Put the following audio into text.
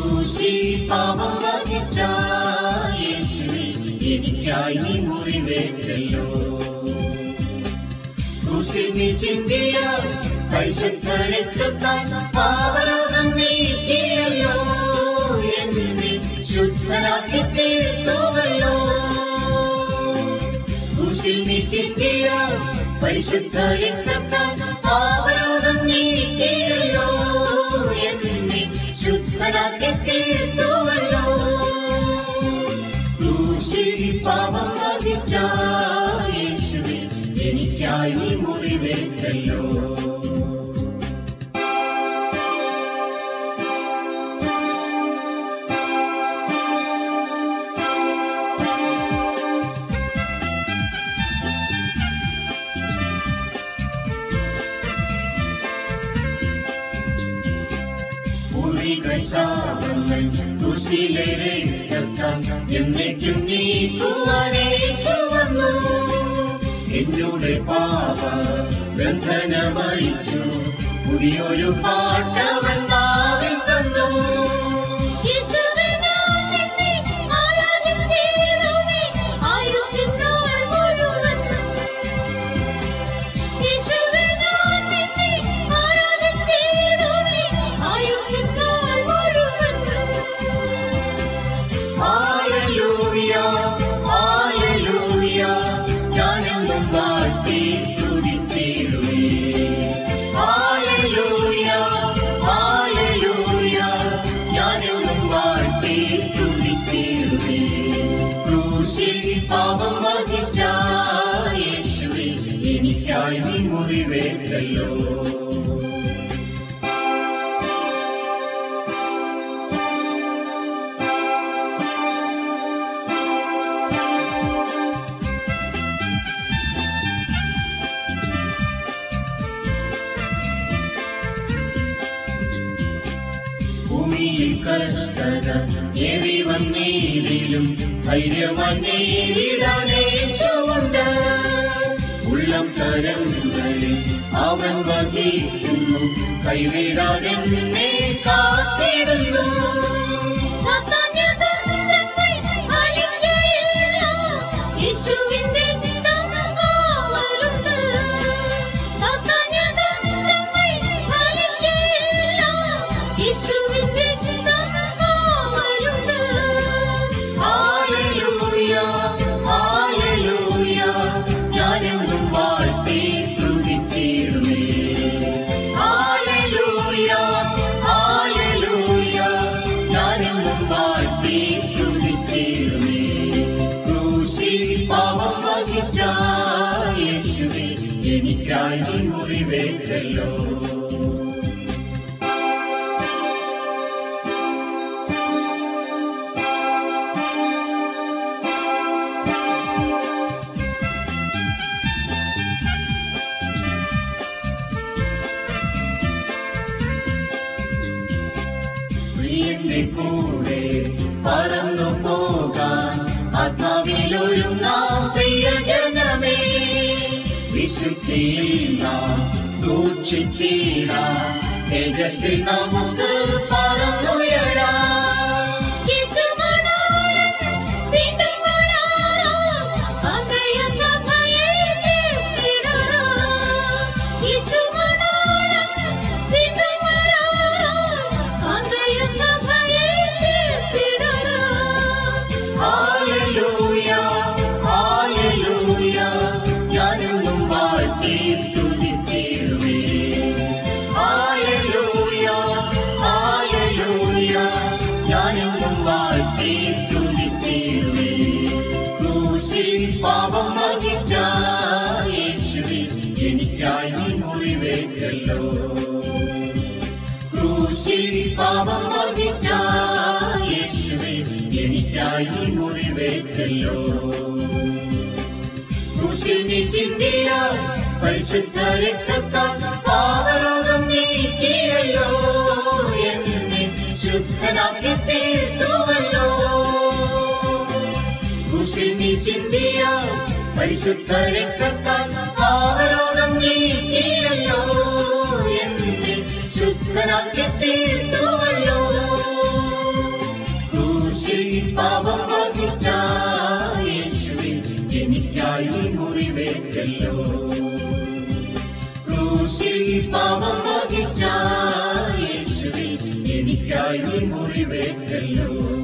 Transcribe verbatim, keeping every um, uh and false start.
പാപം വഹിച്ച യേശുവേ എനിക്കായി നീ മുറിവേറ്റല്ലോ. ക്രൂശിൽ നീ ചിന്തിയ പരിശുദ്ധ രക്തത്താൽ പാപരോഗം നീക്കിയല്ലോ. എന്നെ ശുദ്ധനാക്കി തീർത്തുവല്ലോ. ക്രൂശിൽ നീ ചിന്തിയ പരിശുദ്ധ രക്തത്താൽ പാപരോഗം നീക്കിയല്ലോ. എന്നെ ശുദ്ധനാക്കി തീർത്തുവല്ലോ. ക്രൂശിൽ പാപം വഹിച്ച യേശുവേ എനിക്കായി നീ മുറിവേറ്റല്ലോ. ശാപങ്ങൾ ക്രൂശിലെ രക്തം എന്നേക്കും നീക്കുവാനേറ്റു വന്നു. എന്നോട് പാപ ബന്ധനമഴിച്ചു. പുതിയൊരു പാട്ടവൻ നാവിൽ തന്നു. പാപം വഹിച്ച യേശുവേ എനിക്കായി നീ മുറിവേറ്റല്ലോ. ഭൂമിയിൽ കഷ്ടത ഏറി വന്നേരിലും ധൈര്യമായി നേരിടാനേറ്റുണ്ട്. ഉള്ളം കരങ്ങളിൽ അവൻ വഹിക്കുന്നു. കൈവിടാതെ നിന്നെ കാത്തിടുന്നു. യേശുവേ എനിക്കായി നീ മുറിവേറ്റല്ലോ. പ്രിയന്റെ കൂടെ പറന്നു പോകാൻ ആത്മാവിലൊരുങ്ങാം പ്രിയജനമേ. വിശുദ്ധിയിൽ നാം സൂക്ഷിച്ചിടാം. തേജസ്സിൽ നമുക്ക് പറന്നുയരാം. പാപം വഹിച്ച യേശുവേ എനിക്കായി നീ മുറിവേറ്റല്ലോ. ക്രൂശിൽ പാപം വഹിച്ച യേശുവേ എനിക്കായി നീ മുറിവേറ്റല്ലോ. ക്രൂശിൽ നീ ചിന്തിയ പരിശുദ്ധ രക്തത്താൽ പാപരോഗം നീക്കിയല്ലോ. എന്നെ ശുദ്ധനാക്കി തീർത്തുവല്ലോ. ക്രൂശിൽ നീ ചിന്തിയ പരിശുദ്ധ രക്തത്താൽ പാപരോഗം നീക്കിയല്ലോ. എന്നെ ശുദ്ധനാക്കി തീർത്തുവല്ലോ. മുറിവേറ്റല്ലോ.